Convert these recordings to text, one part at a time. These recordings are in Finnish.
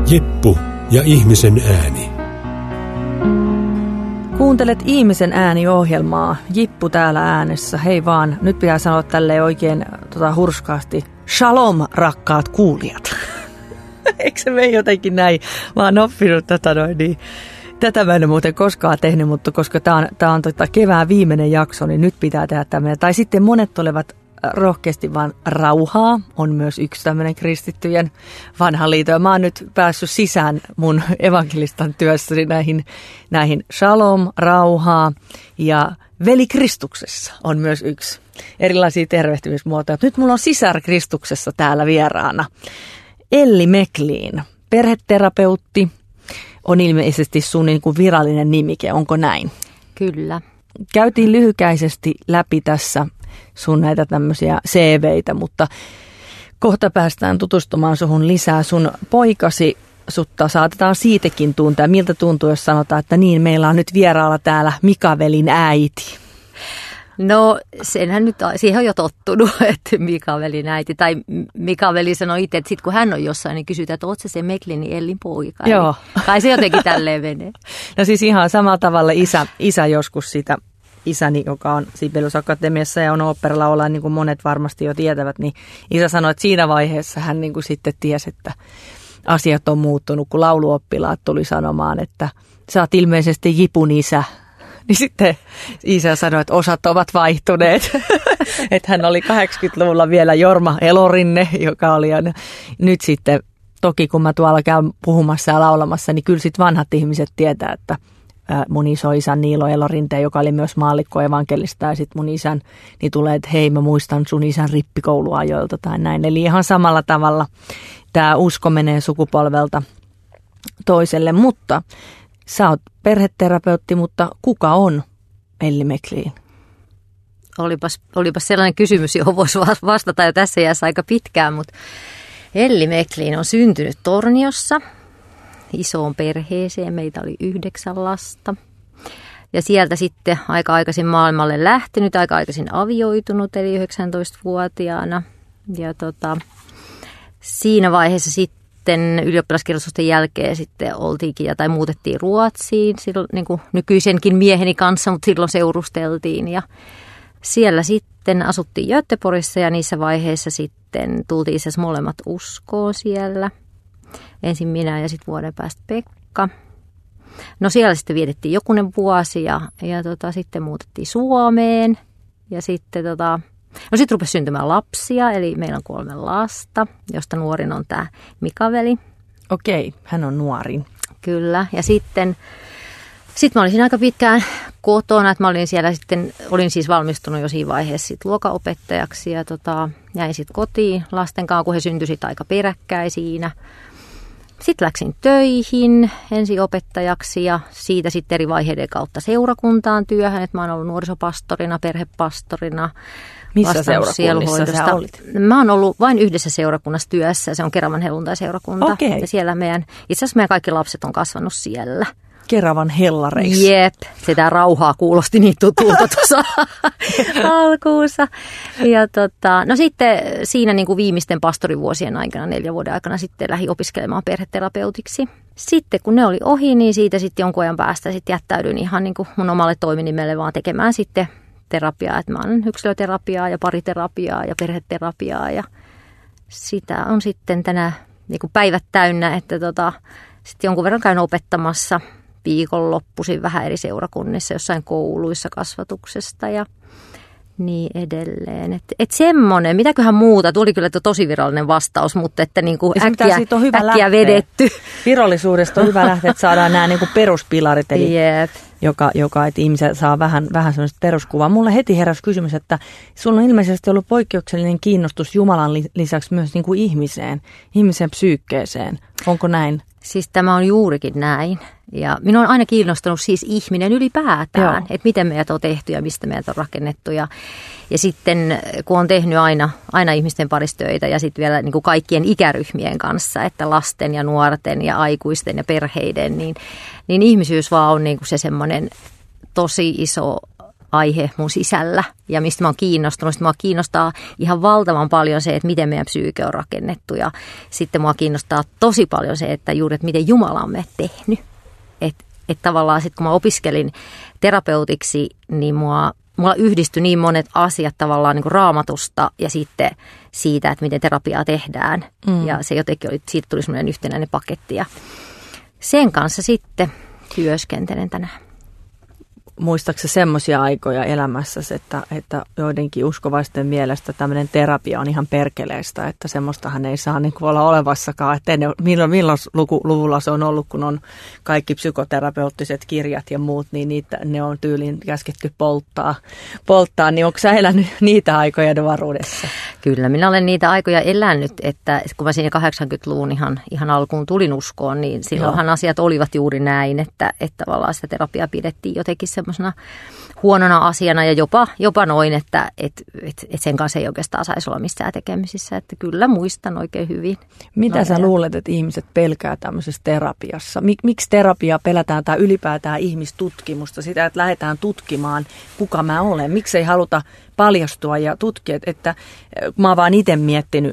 Jippu ja ihmisen ääni. Kuuntelet Ihmisen ääni-ohjelmaa. Jippu täällä äänessä. Hei vaan, nyt pitää sanoa tälleen oikein hurskaasti. Shalom, rakkaat kuulijat. Eikö se mene jotenkin näin? Mä oon oppinut tätä noin niin. Tätä mä en muuten koskaan tehnyt, mutta koska tää on kevään viimeinen jakso, niin nyt pitää tehdä tämmöinen. Tai sitten monet olevat rohkeasti vaan rauhaa. On myös yksi tämmöinen kristittyjen vanha liito. Ja mä oon nyt päässyt sisään mun evankelistan työssäni näihin shalom, rauhaa ja veli Kristuksessa on myös yksi. Erilaisia tervehtimismuotoja. Nyt mulla on sisar Kristuksessa täällä vieraana. Elli Meklin, perheterapeutti, on ilmeisesti sun niin kuin virallinen nimike, onko näin? Kyllä. Käytiin lyhykäisesti läpi tässä sun näitä tämmöisiä CVitä, mutta kohta päästään tutustumaan suhun lisää. Sun poikasi sutta saatetaan siitäkin tuntea. Miltä tuntuu, jos sanotaan, että niin, meillä on nyt vieraalla täällä Mika-velin äiti? No senhän nyt, siihen on jo tottunut, että Mika-velin äiti. Tai Mika-veli sanoi itse, että sitten kun hän on jossain, niin kysytään, että ootko se Meklinin Ellin poika? Joo. Kai se jotenkin tälleen menee. No siis ihan samalla tavalla isä joskus sitä, isäni, joka on Sibelius Akatemiassa ja on oopperalaulaja, niin kuin monet varmasti jo tietävät, niin isä sanoi, että siinä vaiheessa hän niin kuin sitten tiesi, että asiat on muuttunut, kun lauluoppilaat tuli sanomaan, että sä oot ilmeisesti Jipun isä. Niin sitten isä sanoi, että osat ovat vaihtuneet. Että hän oli 80-luvulla vielä Jorma Elorinne, joka oli nyt sitten, toki kun mä tuolla käyn puhumassa ja laulamassa, niin kyllä sitten vanhat ihmiset tietää, että mun isoisä Niilo Elorinteen, joka oli myös maallikko evankelista, ja sitten mun isän, niin tulee, että hei, mä muistan sun isän rippikouluajoilta tai näin. Eli ihan samalla tavalla tämä usko menee sukupolvelta toiselle, mutta sä oot perheterapeutti, mutta kuka on Elli Meklin? Olipas sellainen kysymys, johon voisi vastata jo tässä iässä aika pitkään, mutta Elli Meklin on syntynyt Torniossa isoon perheeseen. Meitä oli 9 lasta. Ja sieltä sitten aika aikaisin maailmalle lähtenyt, aika aikaisin avioitunut, eli 19-vuotiaana. Ja siinä vaiheessa sitten ylioppilaskirjoitusten jälkeen sitten oltiinkin tai muutettiin Ruotsiin silloin, niin kuin nykyisenkin mieheni kanssa, mutta silloin seurusteltiin. Ja siellä sitten asuttiin Göteborgissa ja niissä vaiheissa sitten tultiin itse asiassa molemmat uskoon siellä. Ensin minä ja sitten vuoden päästä Pekka. No siellä sitten vietettiin jokunen vuosi ja sitten muutettiin Suomeen ja sitten no sitten rupesi syntymään lapsia, eli meillä on 3 lasta, josta nuorin on tämä Mika-veli. Okei, hän on nuorin. Kyllä, ja sitten mä olisin aika pitkään kotona, että mä olin siellä sitten, olin siis valmistunut jo siinä vaiheessa sit luokanopettajaksi ja jäin sitten kotiin lasten kanssa, kun he syntyivät aika peräkkäin siinä. Sitten läksin töihin ensin opettajaksi ja siitä sitten eri vaiheiden kautta seurakuntaan työhön, että mä oon ollut nuorisopastorina, perhepastorina. Missä seurakunnissa sä olit? Mä oon ollut vain yhdessä seurakunnassa työssä, se on Keravan helluntai-seurakunta. Okay. Ja siellä itse asiassa meidän kaikki lapset on kasvanut siellä. Keravan hellareissa. Jep, sitä rauhaa kuulosti niin tutulta tuossa alkuussa. Ja no sitten siinä niin kuin viimeisten pastorivuosien aikana, 4 vuoden aikana sitten lähdin opiskelemaan perheterapeutiksi. Sitten kun ne oli ohi, niin siitä sitten jonkun ajan päästä sitten jättäydyin ihan niin kuin mun omalle toiminimelle vaan tekemään sitten terapiaa. Että mä annan yksilöterapiaa ja pariterapiaa ja perheterapiaa ja sitä on sitten tänä niin kuin päivät täynnä, että sitten jonkun verran käyn opettamassa viikonloppuisin vähän eri seurakunnissa, jossain kouluissa kasvatuksesta ja niin edelleen. Et semmoinen, mitäköhän muuta, tuli kyllä tosi virallinen vastaus, mutta että niinku äkkiä vedetty. Virallisuudesta on hyvä lähteä, että saadaan nämä niinku peruspilarit, eli joka että ihmiset saa vähän sellaista peruskuvaa. Mulle heti heräsi kysymys, että sulla on ilmeisesti ollut poikkeuksellinen kiinnostus Jumalan lisäksi myös niinku ihmisen psyykkeeseen. Onko näin? Siis tämä on juurikin näin. Ja minua on aina kiinnostanut siis ihminen ylipäätään, että miten meidät on tehty ja mistä meidät on rakennettu. Ja sitten kun on tehnyt aina ihmisten parissa töitä ja sitten vielä niin kuin kaikkien ikäryhmien kanssa, että lasten ja nuorten ja aikuisten ja perheiden, niin ihmisyys vaan on niin kuin se semmoinen tosi iso aihe mun sisällä ja mistä mä oon kiinnostunut. Sitten mua kiinnostaa ihan valtavan paljon se, että miten meidän psyyke on rakennettu ja sitten mua kiinnostaa tosi paljon se, että juuri, että miten Jumala on meidät tehnyt. Että tavallaan sitten kun mä opiskelin terapeutiksi, niin mulla yhdistyi niin monet asiat tavallaan niin kuin Raamatusta ja sitten siitä, että miten terapiaa tehdään. Ja se jotenkin siitä tuli semmoinen yhtenäinen paketti ja sen kanssa sitten työskentelen tänään. Muistaakseni semmoisia aikoja elämässäsi, että joidenkin uskovaisten mielestä tämmöinen terapia on ihan perkeleistä, että semmoistahan ei saa niin kuin olla olevassakaan. Että milloin luvulla se on ollut, kun on kaikki psykoterapeuttiset kirjat ja muut, niin ne on tyyliin käsketty polttaa. Niin onko sä elänyt niitä aikoja nuoruudessa? Kyllä, minä olen niitä aikoja elänyt, että kun mä siinä 80-luvun ihan alkuun tulin uskoon, niin silloinhan asiat olivat juuri näin, että tavallaan sitä terapiaa pidettiin jotenkin semmoisena huonona asiana ja jopa noin, että sen kanssa ei oikeastaan saisi olla missään tekemisissä, että kyllä muistan oikein hyvin. Mitä sä luulet, että ihmiset pelkää tämmöisessä terapiassa? Miksi terapiaa pelätään tai ylipäätään ihmistutkimusta, sitä, että lähdetään tutkimaan, kuka mä olen? Miksi ei haluta paljastua ja tutkia, että mä oon vaan itse miettinyt,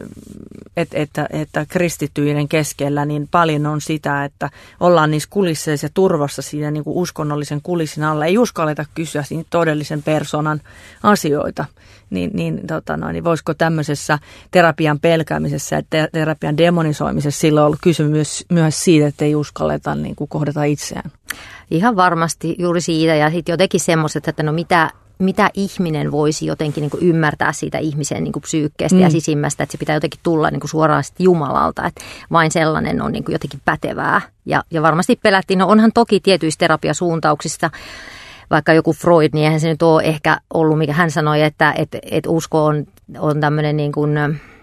että kristittyiden keskellä niin paljon on sitä, että ollaan niissä kulisseissa ja turvassa siinä niin kuin uskonnollisen kulissin alla. Ei uskalleta kysyä siinä todellisen persoonan asioita. Niin voisiko tämmöisessä terapian pelkäämisessä ja terapian demonisoimisessa silloin ollut kysymys myös siitä, että ei uskalleta niin kuin kohdata itseään? Ihan varmasti juuri siitä ja sitten jotenkin semmoiset, että no mitä ihminen voisi jotenkin niin kuin ymmärtää siitä ihmisen niin kuin psyykkeestä ja sisimmästä, että se pitää jotenkin tulla niin kuin suoraan Jumalalta, että vain sellainen on niin kuin jotenkin pätevää. Ja varmasti pelättiin, no onhan toki tietyissä terapiasuuntauksissa, vaikka joku Freud, niin eihän se nyt ole ehkä ollut, mikä hän sanoi, että usko on tämmöinen niin kuin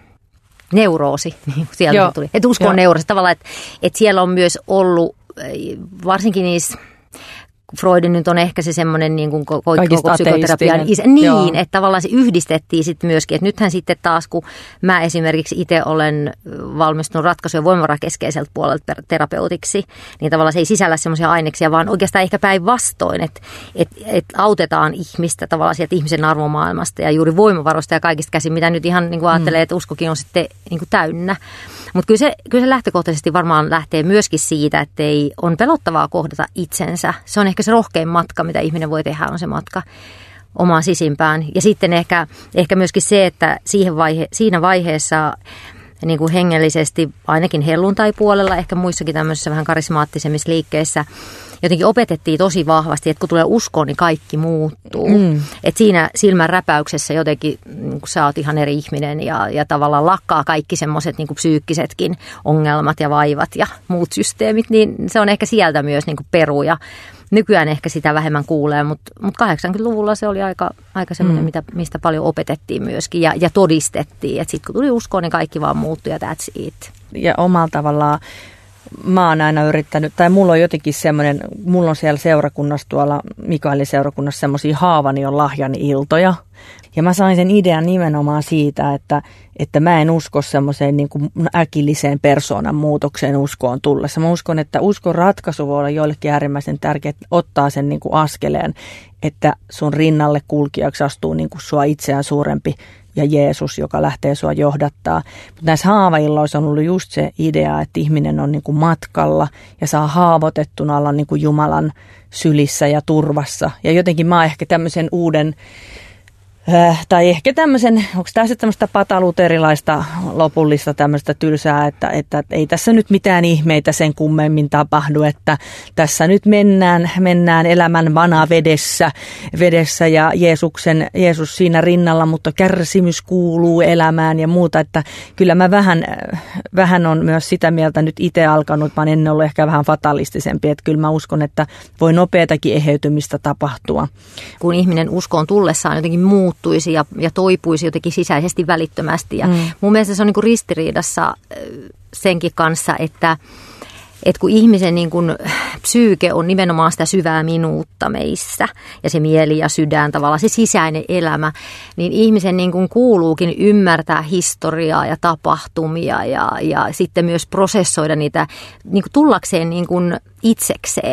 neuroosi, niin sieltä tuli. Että usko on neuroosi tavallaan, että siellä on myös ollut, varsinkin niissä, Freudin nyt on ehkä se semmoinen niin kuin koko psykoterapian isä. Niin, että tavallaan se yhdistettiin sitten myöskin. Että nythän sitten taas, kun mä esimerkiksi itse olen valmistunut ratkaisu- ja voimavarakeskeiseltä puolelta terapeutiksi, niin tavallaan se ei sisällä semmoisia aineksia, vaan oikeastaan ehkä päinvastoin, että autetaan ihmistä tavallaan sieltä ihmisen arvomaailmasta ja juuri voimavaroista ja kaikista käsin, mitä nyt ihan niin kuin ajattelee, että uskokin on sitten niin kuin täynnä. Mutta kyllä se lähtökohtaisesti varmaan lähtee myöskin siitä, että on pelottavaa kohdata itsensä. Se on ehkä se rohkein matka, mitä ihminen voi tehdä, on se matka omaan sisimpään. Ja sitten ehkä myöskin se, että siinä vaiheessa niin kuin hengellisesti, ainakin helluntai-puolella, ehkä muissakin tämmöisissä vähän karismaattisemmissa liikkeissä, jotenkin opetettiin tosi vahvasti, että kun tulee uskoon, niin kaikki muuttuu. Että siinä silmän räpäyksessä jotenkin niin sä oot ihan eri ihminen ja tavallaan lakkaa kaikki semmoiset niin psyykkisetkin ongelmat ja vaivat ja muut systeemit, niin se on ehkä sieltä myös niin peruja. Nykyään ehkä sitä vähemmän kuulee, mutta 80-luvulla se oli aika semmoinen, mistä paljon opetettiin myöskin ja todistettiin. Että sitten kun tuli uskoon, niin kaikki vaan muuttui ja that's it. Ja omalla tavallaan mä oon aina yrittänyt, tai mulla on jotenkin semmoinen, mulla on siellä seurakunnassa tuolla Mikaelin seurakunnassa semmoisia haavani on lahjani iltoja. Ja mä sain sen idean nimenomaan siitä, että mä en usko semmoiseen niin kuin äkilliseen persoonan muutokseen uskoon tullessa. Mä uskon, että uskon ratkaisu voi olla joillekin äärimmäisen tärkeää, että ottaa sen niin kuin askeleen, että sun rinnalle kulkijaksi astuu niin kuin sua itseään suurempi ja Jeesus, joka lähtee sua johdattaa. Mutta näissä haavailloissa on ollut just se idea, että ihminen on niin kuin matkalla ja saa haavoitettuna olla niin kuin Jumalan sylissä ja turvassa. Ja jotenkin mä oon ehkä tämmöisen uuden, tai ehkä tämmöisen, onko tässä tämmöistä pataluterilaista lopullista tämmöistä tylsää, että ei tässä nyt mitään ihmeitä sen kummemmin tapahdu, että tässä nyt mennään elämän vanavedessä ja Jeesus siinä rinnalla, mutta kärsimys kuuluu elämään ja muuta, että kyllä mä vähän on myös sitä mieltä nyt itse alkanut, mä oon ennen ollut ehkä vähän fatalistisempi, että kyllä mä uskon, että voi nopeatakin eheytymistä tapahtua. Kun ihminen uskoon tullessaan jotenkin muuttuisi ja toipuisi jotenkin sisäisesti välittömästi. Ja mun mielestä se on niin kuin ristiriidassa senkin kanssa, että kun ihmisen niin kuin psyyke on nimenomaan sitä syvää minuutta meissä ja se mieli ja sydän tavallaan, se sisäinen elämä, niin ihmisen niin kuin kuuluukin ymmärtää historiaa ja tapahtumia ja sitten myös prosessoida niitä niin kuin tullakseen niin kuin itsekseen.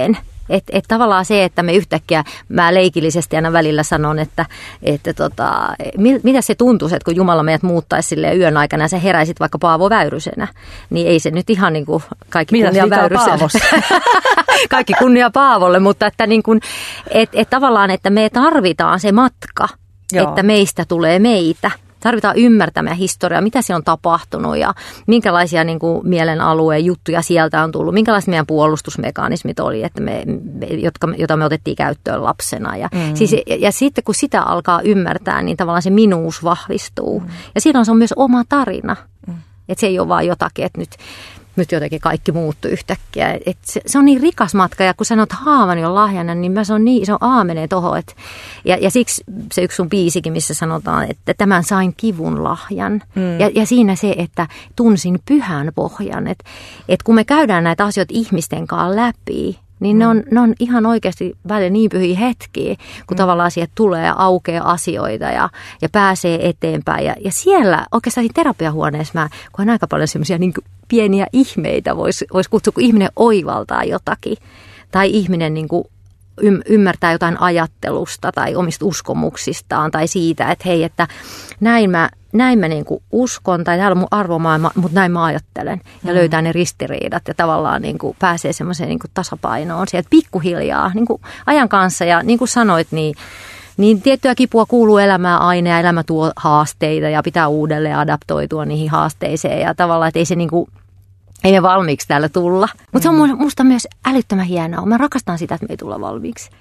Et tavallaan se, että me yhtäkkiä, mä leikillisesti aina välillä sanon, että mitä se tuntuisi, että kun Jumala meidät muuttaisi silleen yön aikana ja sä heräisit vaikka Paavo Väyrysenä, niin ei se nyt ihan niin kuin kaikki kunnia Väyrysenä. Kaikki kunnia Paavolle, mutta että niin kuin, tavallaan, että me tarvitaan se matka, että meistä tulee meitä. Tarvitaan ymmärtämään historiaa, mitä siellä on tapahtunut ja minkälaisia niin kuin mielen alueen juttuja sieltä on tullut. Minkälaiset meidän puolustusmekanismit oli, että jota me otettiin käyttöön lapsena. Ja sitten kun sitä alkaa ymmärtää, niin tavallaan se minuus vahvistuu. Ja silloin se on myös oma tarina. Että se ei ole vaan jotakin, että nyt jotenkin kaikki muuttui yhtäkkiä. Se on niin rikas matka, ja kun sanot haavani on lahjana, niin se on niin iso aamenee tohon. Ja siksi se yksi sun biisikin, missä sanotaan, että tämän sain kivun lahjan. Ja siinä se, että tunsin pyhän pohjan. Että kun me käydään näitä asioita ihmisten kanssa läpi, niin ne on ihan oikeasti välillä niin pyhiä hetkiä, kun tavallaan sieltä tulee ja aukeaa asioita ja pääsee eteenpäin. Ja siellä oikeastaan terapiahuoneessa mä koen aika paljon semmoisia niin pieniä ihmeitä, vois kutsua, kun ihminen oivaltaa jotakin. Tai ihminen niin kuin ymmärtää jotain ajattelusta tai omista uskomuksistaan tai siitä, että hei, että näin mä niin kuin uskon tai täällä on mun arvomaailma, mutta näin mä ajattelen. Ja löytää ne ristiriidat ja tavallaan niin kuin pääsee semmoiseen niin kuin tasapainoon sieltä pikkuhiljaa niin kuin ajan kanssa. Ja niin kuin sanoit, niin tiettyä kipua kuuluu elämään aina ja elämä tuo haasteita ja pitää uudelleen adaptoitua niihin haasteisiin. Ja tavallaan, että ei se niin kuin, ei me valmiiksi täällä tulla. Mutta se on musta myös älyttömän hienoa. Mä rakastan sitä, että me ei tulla valmiiksi.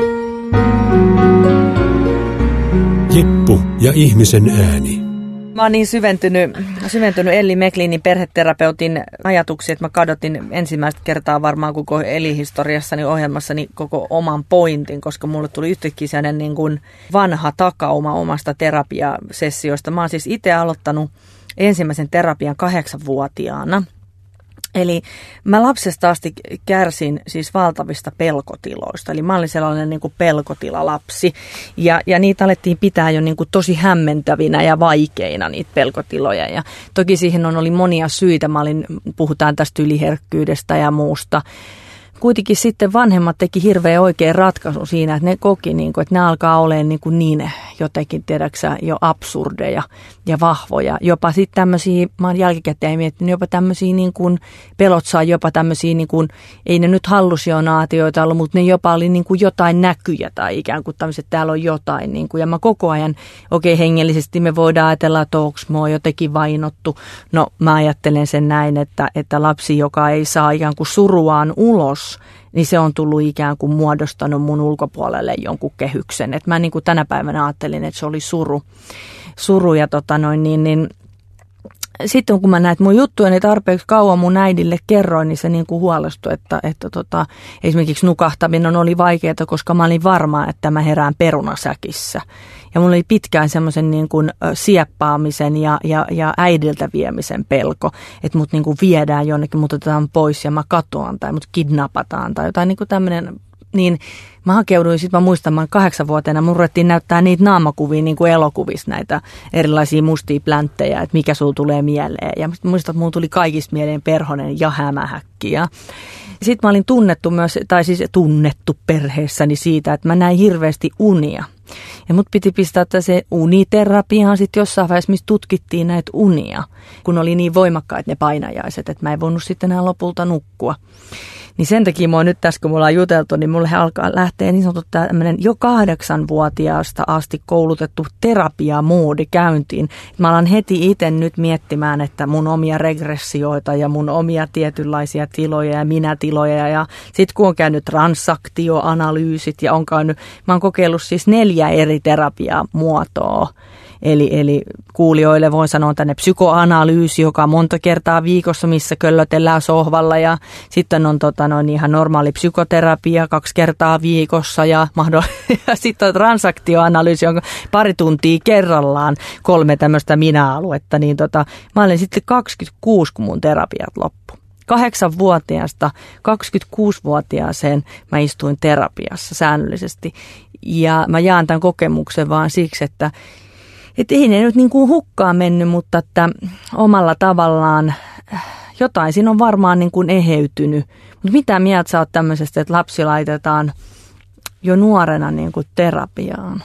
Jippu ja ihmisen ääni. Mä oon niin syventynyt Elli Meklinin perheterapeutin ajatuksiin, että mä kadotin ensimmäistä kertaa varmaan koko elinhistoriassani ohjelmassani koko oman pointin, koska mulle tuli yhtäkkiä sellainen niin kuin vanha takauma omasta terapiasessioista. Mä oon siis itse aloittanut ensimmäisen terapian 8-vuotiaana. Eli mä lapsesta asti kärsin siis valtavista pelkotiloista. Eli mä olin sellainen niin kuin pelkotilalapsi. Ja niitä alettiin pitää jo niin kuin tosi hämmentävinä ja vaikeina niitä pelkotiloja. Ja toki siihen oli monia syitä. Puhutaan tästä yliherkkyydestä ja muusta. Kuitenkin sitten vanhemmat teki hirveän oikein ratkaisun siinä, että ne koki, että ne alkaa olemaan niin jotenkin, tiedäksä, jo absurdeja ja vahvoja. Jopa sitten tämmöisiä, mä oon jälkikäteen miettinyt, jopa tämmöisiä niin kuin pelot saa jopa tämmöisiä, niin kuin, ei ne nyt hallusionaatioita ollut, mutta ne jopa oli niin kuin jotain näkyjä tai ikään kuin tämmöiset, että täällä on jotain. Niin kuin, ja mä koko ajan, hengellisesti me voidaan ajatella, että onko mua jotenkin vainottu. No mä ajattelen sen näin, että lapsi, joka ei saa ikään kuin suruaan ulos, niin se on tullut ikään kuin muodostanut mun ulkopuolelle jonkun kehyksen. Et mä niin kuin tänä päivänä ajattelin, että se oli suru ja sitten kun mä näitä mun juttuja niin tarpeeksi kauan mun äidille kerroin, niin se niin kuin huolestui, että esimerkiksi nukahtaminen oli vaikeaa, koska mä olin varma, että mä herään perunasäkissä. Ja mulla oli pitkään semmoisen niin kuin sieppaamisen ja äidiltä viemisen pelko, että mut niin kuin viedään jonnekin, mut otetaan pois ja mä katoan tai mut kidnapataan tai jotain niin kuin tämmöinen. Niin mä hakeuduin, sitten mä muistan, mä 8-vuotiaana, mun ruvettiin näyttää niitä naamakuvia niin kuin elokuvissa, näitä erilaisia mustia plänttejä, että mikä sulla tulee mieleen. Ja muistan, että mulla tuli kaikista mieleen Perhonen ja Hämähäkki. Sitten mä olin tunnettu perheessäni siitä, että mä näin hirveästi unia. Ja mut piti pistää se uniterapiaan sitten jossain vaiheessa, missä tutkittiin näitä unia, kun oli niin voimakkaita ne painajaiset, että mä en voinut sitten enää lopulta nukkua. Niin sen takia mua nyt tässä, kun me ollaan juteltu, niin mulle alkaa lähteä niin sanottu tämmöinen jo 8-vuotiaasta asti koulutettu terapiamoodi käyntiin. Mä alan heti itse nyt miettimään, että mun omia regressioita ja mun omia tietynlaisia tiloja ja minätiloja. Ja sitten kun on käynyt transaktioanalyysit ja mä oon kokeillut siis 4 eri terapiamuotoa. Eli kuulijoille voin sanoa tänne psykoanalyysi, joka on monta kertaa viikossa, missä köllötellään sohvalla. Ja sitten on ihan normaali psykoterapia 2 kertaa viikossa ja sitten on transaktioanalyysi, jonka 2 tuntia kerrallaan 3 tämmöistä minä-aluetta. Niin mä olin sitten 26, kun mun terapiat loppu. 8-vuotiaasta 26-vuotiaaseen mä istuin terapiassa säännöllisesti. Ja mä jaan tämän kokemuksen vaan siksi, että ei ne nyt niin kuin hukkaan mennyt, mutta että omalla tavallaan jotain siinä on varmaan niin kuin eheytynyt Mutta mitä mieltä sä oot tämmöisestä, että lapsi laitetaan jo nuorena niin kuin terapiaan?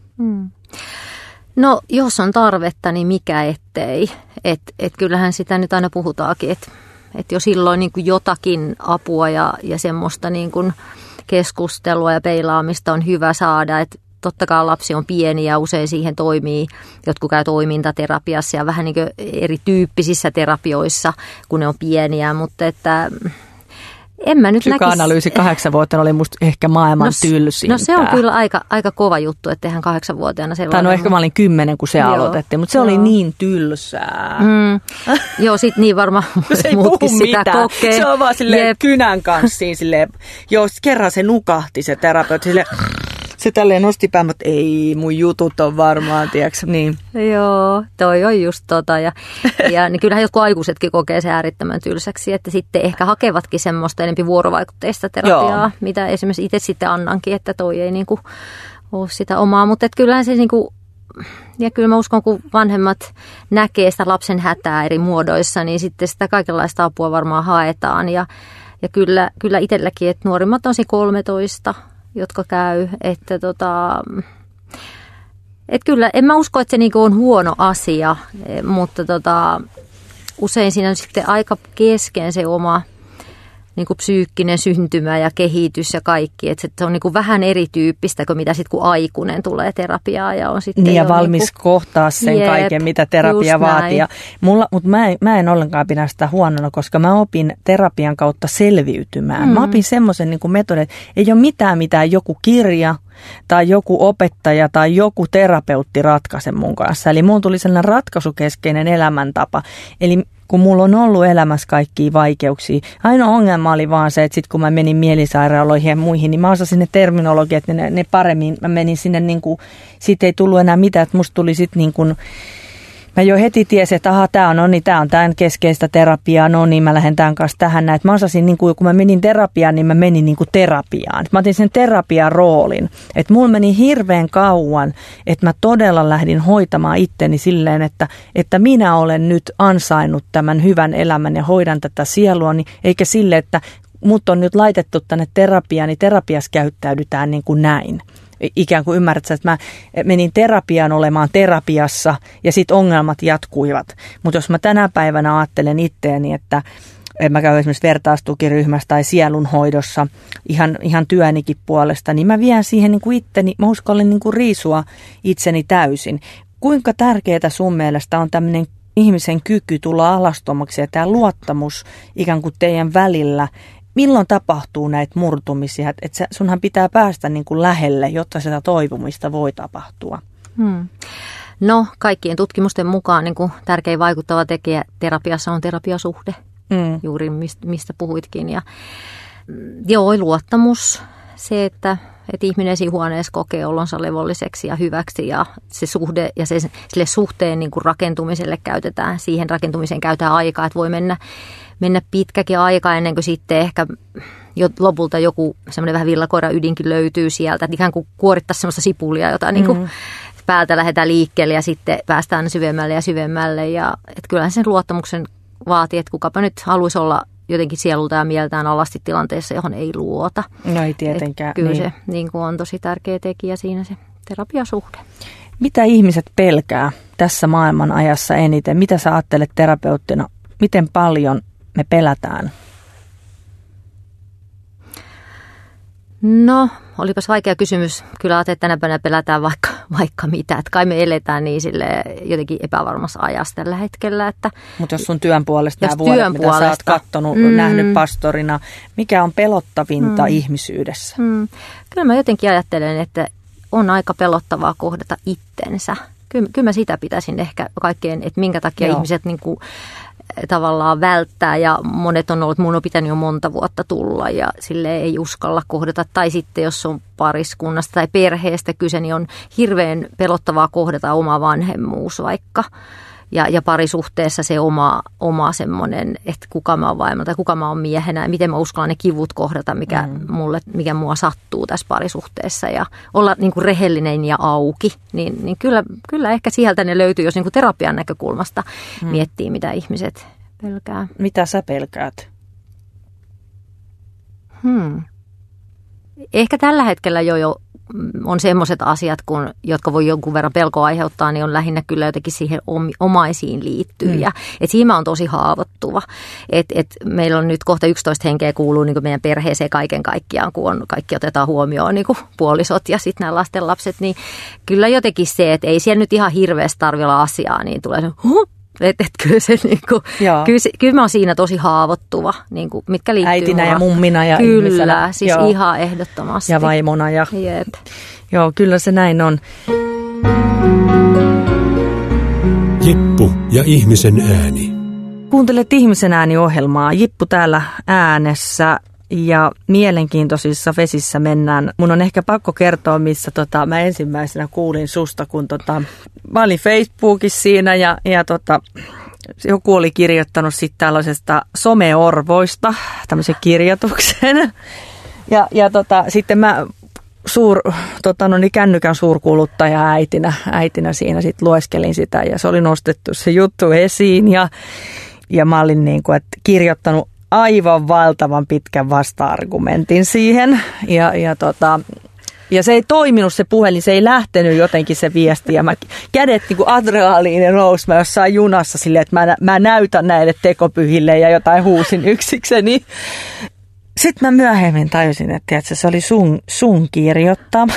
No jos on tarvetta, niin mikä ettei. Et kyllähän sitä nyt aina puhutaankin, että jo silloin niin kuin jotakin apua ja semmoista niin kuin keskustelua ja peilaamista on hyvä saada. Et totta kai lapsi on pieni ja usein siihen toimii, jotkut käy toimintaterapiassa ja vähän niin kuin erityyppisissä terapioissa, kun ne on pieniä, mutta että en mä nyt psykoanalyysi 8-vuotiaana oli musta ehkä maailman tylsintää. No se on kyllä aika kova juttu, että tehdään 8-vuotiaana sellainen. Tai no ehkä mä olin 10, kun se aloitettiin, mutta se oli niin tylsää. Joo, sit niin varmaan muutkin sitä kokee. Se on vaan silleen kynän kanssa silleen, kerran se nukahti se terapeutti silleen. Se tälleen nosti päin, mutta ei, mun jutut on varmaan, tiedätkö, niin. Joo, toi on just ja niin kyllähän jotkut aikuisetkin kokee se äärettömän tylsäksi, että sitten ehkä hakevatkin semmoista enemmän vuorovaikutteista terapiaa, mitä esimerkiksi itse sitten annankin, että toi ei niinku ole sitä omaa, mutta kyllähän se niinku, ja kyllä mä uskon, kun vanhemmat näkee sitä lapsen hätää eri muodoissa, niin sitten sitä kaikenlaista apua varmaan haetaan ja kyllä itselläkin, että nuorimmat on 13, jotka käy, että kyllä en mä usko, että se niinku on huono asia, mutta usein siinä on sitten aika kesken se oma niinku psyykkinen syntymä ja kehitys ja kaikki, että se on niinku vähän erityyppistä kuin mitä sitten kun aikuinen tulee terapiaa ja on sitten niin ja valmis niinku kohtaa sen kaiken, mitä terapia vaatii. Mutta mä en ollenkaan pidä sitä huonona, koska mä opin terapian kautta selviytymään. Mä opin semmoisen niinku metodin, että ei ole mitään joku kirja tai joku opettaja tai joku terapeutti ratkaise mun kanssa. Eli mun tuli sellainen ratkaisukeskeinen elämäntapa. Eli kun mulla on ollut elämässä kaikkia vaikeuksia, ainoa ongelma oli vaan se, että sit kun mä menin mielisairaaloihin ja muihin, niin mä osasin ne terminologiat, ne paremmin, mä menin sinne niin kuin, siitä ei tullut enää mitään, että musta tuli sitten niin kuin, mä jo heti tiesin, että tää on tämän keskeistä terapiaa, no niin mä lähden tämän kanssa tähän näin. Mä osasin, niin kuin, kun mä menin terapiaan, niin mä menin niin kuin terapiaan. Mä otin sen terapian roolin. Että mulla meni hirveän kauan, että mä todella lähdin hoitamaan itteni silleen, että minä olen nyt ansainnut tämän hyvän elämän ja hoidan tätä sieluani, eikä sille, että mut on nyt laitettu tänne terapiaan, niin terapiassa käyttäydytään niin kuin näin. Ikään kuin ymmärrät, että mä menin terapiaan olemaan terapiassa ja sitten ongelmat jatkuivat. Mutta jos mä tänä päivänä ajattelen itteeni, että mä käyn esimerkiksi vertaistukiryhmässä tai sielunhoidossa ihan työnikin puolesta, niin mä vien siihen niin kuin itteni, mä uskallan niin kuin riisua itseni täysin. Kuinka tärkeää sun mielestä on tämmöinen ihmisen kyky tulla alastomaksi ja tämä luottamus ikään kuin teidän välillä? Milloin tapahtuu näitä murtumisia? Että sunhan pitää päästä niin kuin lähelle, jotta sitä toipumista voi tapahtua. No, kaikkien tutkimusten mukaan niin kuin tärkein vaikuttava tekijä terapiassa on terapiasuhde. Juuri mistä puhuitkin. Ja luottamus, se, että ihminen esihuoneessa kokee olonsa levolliseksi ja hyväksi ja se suhde ja sille suhteen niin kuin rakentumiselle siihen rakentumiseen käytetään aikaa, että voi mennä pitkäkin aika ennen kuin sitten ehkä lopulta joku semmoinen vähän villakoira ydinkin löytyy sieltä, että ikään kuin kuorittaisi semmoista sipulia, jota niin kuin päältä lähdetään liikkeelle ja sitten päästään syvemmälle ja syvemmälle ja että kyllähän sen luottamuksen vaatii, että kukapa nyt haluaisi olla jotenkin sielulta ja mieltään alasti tilanteessa, johon ei luota. No ei tietenkään. Kyllä se niin kuin on tosi tärkeä tekijä siinä se terapiasuhde. Mitä ihmiset pelkää tässä maailman ajassa eniten? Mitä sä ajattelet terapeuttina? Miten paljon me pelätään? No, olipas vaikea kysymys. Kyllä ajattelin, että tänä päivänä pelätään vaikka mitä. Että kai me eletään niin jotenkin epävarmassa ajassa tällä hetkellä. Mutta jos sun työn puolesta nämä vuodet, mitä sä oot katsonut, nähnyt pastorina, mikä on pelottavinta ihmisyydessä? Kyllä mä jotenkin ajattelen, että on aika pelottavaa kohdata itsensä. Kyllä mä sitä pitäisin ehkä kaikkein, että minkä takia ihmiset niin kuin tavallaan välttää ja monet on ollut, mun on pitänyt jo monta vuotta tulla ja sille ei uskalla kohdata. Tai sitten jos on pariskunnasta tai perheestä kyse, niin on hirveän pelottavaa kohdata oma vanhemmuus vaikka. Ja parisuhteessa se oma semmoinen, että kuka mä oon vaimona tai kuka mä oon miehenä ja miten mä uskallan ne kivut kohdata, mikä mua sattuu tässä parisuhteessa ja olla niin kuin rehellinen ja auki. Niin kyllä ehkä sieltä ne löytyy, jos niin kuin terapian näkökulmasta miettii, mitä ihmiset pelkää. Mitä sä pelkäät? Ehkä tällä hetkellä jo on semmoiset asiat, jotka voi jonkun verran pelkoa aiheuttaa, niin on lähinnä kyllä jotenkin siihen omaisiin liittyviä. Et siinä on tosi haavoittuva. Et meillä on nyt kohta 11 henkeä kuuluu niin kuin meidän perheeseen kaiken kaikkiaan, kun kaikki otetaan huomioon niin kuin puolisot ja sitten nämä lastenlapset. Niin kyllä jotenkin se, että ei siellä nyt ihan hirveästi tarvitse olla asiaa, niin tulee se että kyllä se niinku, kyllä mä oon siinä tosi haavoittuva, niinku, mitkä liittyy äitinä ja mummina ja kyllä, ihmisenä. Kyllä, siis ihan ehdottomasti. Ja vaimona. Ja Jep. Joo, kyllä se näin on. Jippu ja ihmisen ääni. Kuuntelet Ihmisen ääni-ohjelmaa. Jippu täällä äänessä ja mielenkiintoisissa vesissä mennään. Mun on ehkä pakko kertoa, missä mä ensimmäisenä kuulin susta, kun mä olin Facebookissa siinä ja joku oli kirjoittanut sitten tällaisesta someorvoista tämmöisen kirjoituksen. Ja sitten mä kännykän suurkuluttaja äitinä siinä sitten lueskelin sitä ja se oli nostettu se juttu esiin ja mä olin niinku, että kirjoittanut aivan valtavan pitkän vasta-argumentin siihen ja se ei toiminut se puhelin, se ei lähtenyt jotenkin se viesti ja mä kädet niin kuin adrenaliini nousi mä jossain junassa silleen, että mä näytän näille tekopyhille ja jotain huusin yksikseni. Sitten mä myöhemmin tajusin, että se oli sun kirjoittama.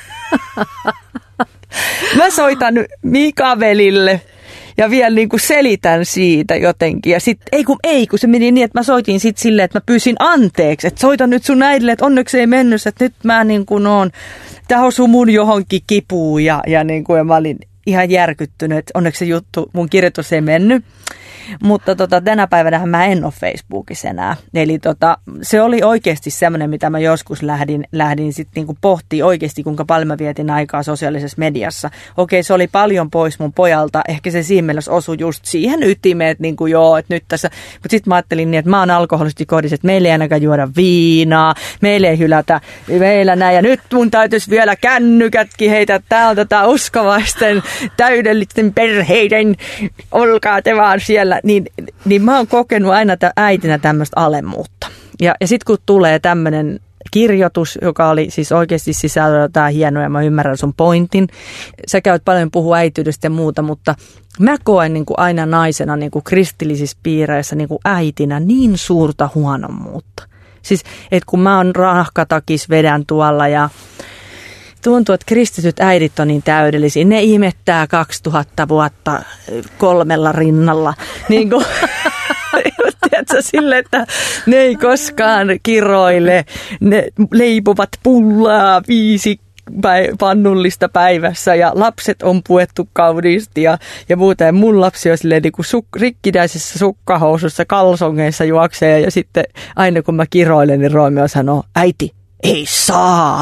Mä soitan Mikavelille ja vielä niin kuin selitän siitä jotenkin. Ja sitten kun se meni niin, että mä soitin sitten silleen, että mä pyysin anteeksi. Että soitan nyt sun äidille, että onneksi ei mennyt, että nyt mä niin kuin oon, tää osuu mun johonkin kipuun. Ja mä olin ihan järkyttynyt, että onneksi se mun kirjoitus ei mennyt. Mutta tänä päivänä mä en ole Facebookissa enää. Eli se oli oikeasti semmoinen, mitä mä joskus lähdin sitten niinku pohtimaan oikeasti, kuinka paljon mä vietin aikaa sosiaalisessa mediassa. Okei, se oli paljon pois mun pojalta. Ehkä se siinä mielessä osui just siihen ytimeen, että niinku että nyt tässä. Mutta sitten mä ajattelin niin, että mä oon alkoholistikodissa, että meillä ei ainakaan juoda viinaa, meillä ei hylätä, meillä näin. Ja nyt mun täytyisi vielä kännykätkin heitä täältä uskovaisten, täydellisten perheiden, olkaa te vaan siellä. Niin mä oon kokenut aina äitinä tämmöistä alemmuutta. Ja sitten kun tulee tämmöinen kirjoitus, joka oli siis oikeasti sisällöltään hieno ja mä ymmärrän sun pointin. Sä käyt paljon puhua äityydestä ja muuta, mutta mä koen niin kuin aina naisena niin kuin kristillisissä piireissä niin kuin äitinä niin suurta huonommuutta. Siis, että kun mä oon rahkatakis vedän tuolla ja tuntuu, että kristityt äidit on niin täydellisiä. Ne imettää 2000 vuotta 3 rinnalla. Niin kuin, tiedätkö, sille, että ne ei koskaan kiroile. Ne leipuvat pullaa 5 pannullista päivässä ja lapset on puettu kauniisti ja muuta. Ja mun lapsi on silleen niin kuin rikkinäisissä sukkahousussa, kalsongeissa juoksee ja sitten aina kun mä kiroilen, niin Roomeo sanoo, äiti, ei saa.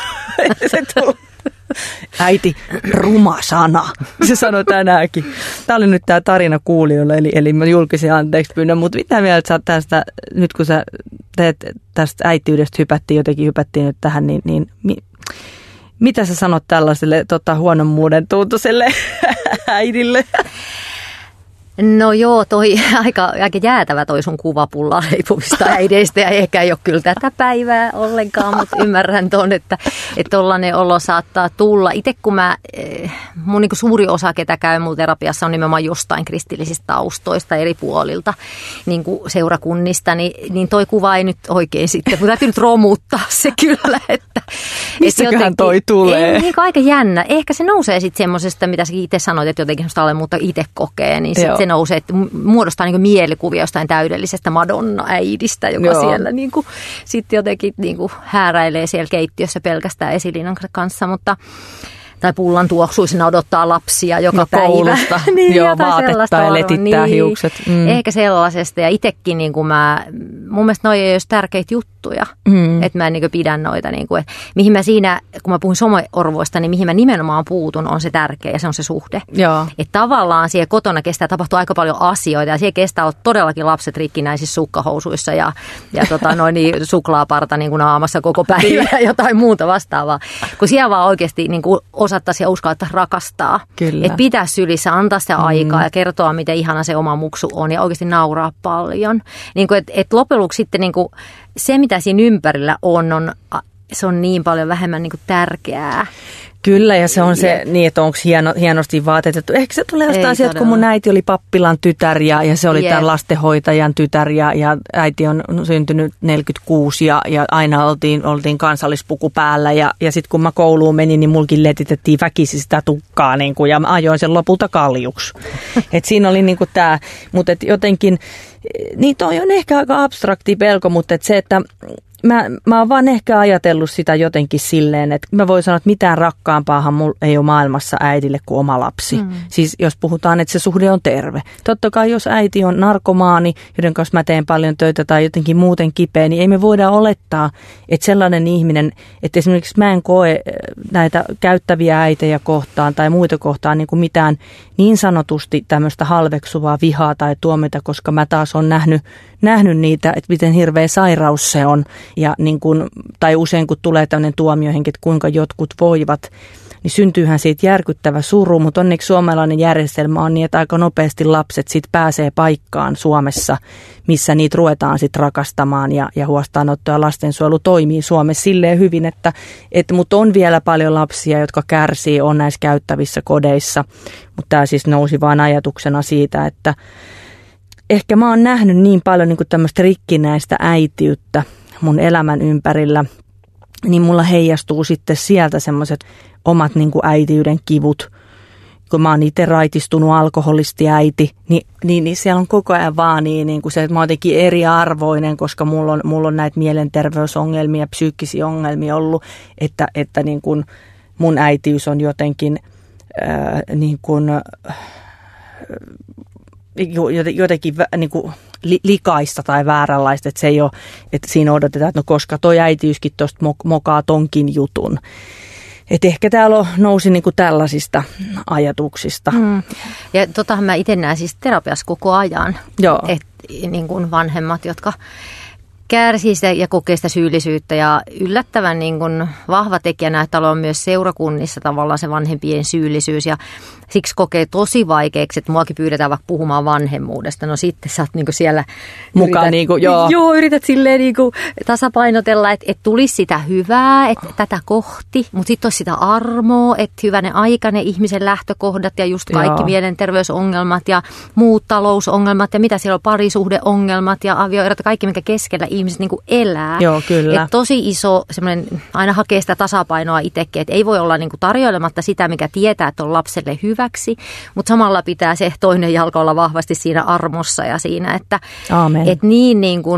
Se tuli. Äiti, ruma sana. Se sanoi tänäänkin. Tämä oli nyt tämä tarina kuulijoille, eli mä julkisin anteeksi pyynnön, mutta mitä mieltä sä tästä, nyt kun sä teet tästä äitiydestä hypättiin nyt tähän, niin mitä sä sanot tällaiselle huonommuuden tuntuiselle äidille? No joo, toi aika jäätävä toi sun kuva pullaa leipuvista äideistä ja ehkä ei ole kyllä tätä päivää ollenkaan, mutta ymmärrän ton, että tollainen olo saattaa tulla. Itse kun mun niin kuin suuri osa, ketä käy mun terapiassa on nimenomaan jostain kristillisistä taustoista eri puolilta niin kuin seurakunnista, niin toi kuva ei nyt oikein sitten, mutta täytyy nyt romuttaa se kyllä, että missäköhän toi tulee? Niin aika jännä. Ehkä se nousee sitten semmoisesta, mitä sä itse sanoit, että jotenkin semmoista alemmuutta itse kokee, niin sitten se nousee, että muodostaa niin mielikuvia jostain täydellisestä Madonna-äidistä, joka siellä niin kuin, sitten jotenkin niin kuin hääräilee siellä keittiössä pelkästään esiliinan kanssa, mutta tai pullan tuoksuisena odottaa lapsia joka päivä. Koulusta, niin, vaatetta ja letittää hiukset. Ehkä sellaisesta. Ja itsekin niin kuin mun mielestä noi ei olisi tärkeitä juttuja, että mä en niin pidän noita. Niin kuin, mihin mä siinä, kun mä puhun someorvoista, niin mihin mä nimenomaan puutun, on se tärkeä ja se on se suhde. Että tavallaan siellä kotona kestää tapahtua aika paljon asioita ja siellä kestää olla todellakin lapset rikkinäisissä sukkahousuissa ja suklaaparta niin kuin naamassa koko päivä ja jotain muuta vastaavaa. Kun siellä vaan oikeasti niin kuin osattaisiin ja uskallettaisiin rakastaa. Että pitää sylissä, antaa sitä aikaa ja kertoa, miten ihana se oma muksu on ja oikeasti nauraa paljon. Niin kuin, että loppujen lopuksi sitten niin kuin, se, mitä siinä ympärillä se on niin paljon vähemmän niin kuin tärkeää. Kyllä, ja se on se, niin, että onko hienosti vaatetettu. Ehkä se tulee jostain sieltä, kun mun äiti oli pappilan tytär ja se oli tämän lastenhoitajan tytär ja äiti on syntynyt 46 ja aina oltiin kansallispuku päällä ja sitten kun mä kouluun menin, niin mulkin letitettiin väkisin sitä tukkaa niin kuin, ja mä ajoin sen lopulta kaljuksi. Et siinä oli niin kuin tämä, mutta jotenkin, niin toi on ehkä aika abstrakti pelko, mutta se, että Mä oon vaan ehkä ajatellut sitä jotenkin silleen, että mä voin sanoa, että mitään rakkaampaahan mulla ei ole maailmassa äidille kuin oma lapsi. Siis jos puhutaan, että se suhde on terve. Totta kai jos äiti on narkomaani, joiden kanssa mä teen paljon töitä tai jotenkin muuten kipeä, niin ei me voida olettaa, että sellainen ihminen, että esimerkiksi mä en koe näitä käyttäviä äitejä kohtaan tai muita kohtaan niin kuin mitään niin sanotusti tämmöistä halveksuvaa vihaa tai tuomita, koska mä taas on nähnyt niitä, että miten hirveä sairaus se on. Ja niin kun, tai usein kun tulee tämmöinen tuomiohenki, että kuinka jotkut voivat, niin syntyyhän siitä järkyttävä suru, mutta onneksi suomalainen järjestelmä on niin, että aika nopeasti lapset sit pääsee paikkaan Suomessa, missä niitä ruvetaan sit rakastamaan ja huostaanotto ja lastensuojelu toimii Suomessa silleen hyvin, että mutta on vielä paljon lapsia, jotka kärsii, on näissä käyttävissä kodeissa, mutta tämä siis nousi vain ajatuksena siitä, että ehkä mä oon nähnyt niin paljon niin kuin tämmöistä rikkinäistä äitiyttä mun elämän ympärillä, niin mulla heijastuu sitten sieltä semmoiset omat niin kuin äitiyden kivut. Kun mä oon itse raitistunut alkoholistiäiti, niin siellä on koko ajan vaan niin kuin se, että mä oon jotenkin eriarvoinen, koska mulla on näitä mielenterveysongelmia, psyykkisiä ongelmia ollut, että niin kuin mun äitiys on jotenkin niin kuin jotenkin niin kuin likaista tai vääränlaista, että se ei ole, että siinä odotetaan, että no koska toi äitiyskin tuosta mokaa tonkin jutun. Että ehkä täällä nousi niin kuin tällaisista ajatuksista. Ja totahan mä itse näen siis terapiassa koko ajan, että niin kuin vanhemmat, jotka kärsii sitä ja kokee sitä syyllisyyttä ja yllättävän niin kuin vahva tekijä näyttää on myös seurakunnissa tavallaan se vanhempien syyllisyys ja siksi kokee tosi vaikeaksi, että muakin pyydetään vaikka puhumaan vanhemmuudesta. No sitten sä oot niin kuin siellä mukaan yrität silleen niin kuin tasapainotella, että tulisi sitä hyvää, että tätä kohti, mutta sitten olisi sitä armoa, että hyvänen aika ne ihmisen lähtökohdat ja just kaikki mielenterveysongelmat ja muut talousongelmat ja mitä siellä on parisuhdeongelmat ja avioerot ja kaikki, mikä keskellä ihmiset niin kuin elää. Joo, kyllä. Että tosi iso semmoinen, aina hakee sitä tasapainoa itsekin, että ei voi olla niin kuin tarjoilematta sitä, mikä tietää, että on lapselle hyväksi, mutta samalla pitää se toinen jalka olla vahvasti siinä armossa ja siinä, että niin kuin,